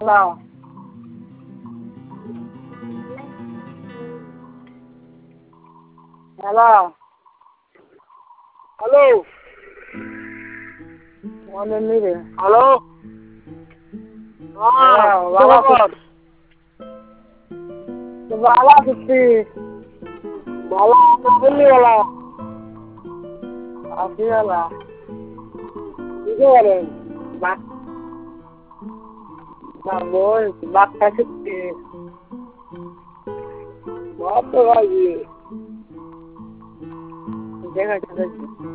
hello hello hello মনে নেই রে হ্যালো ভালো ভালো আছি ভালো বললি ভালো আছি ভালো বুঝতে পারেন বল বাচ্চা শিখছি বাপ তো ভাই দেখা যাচ্ছে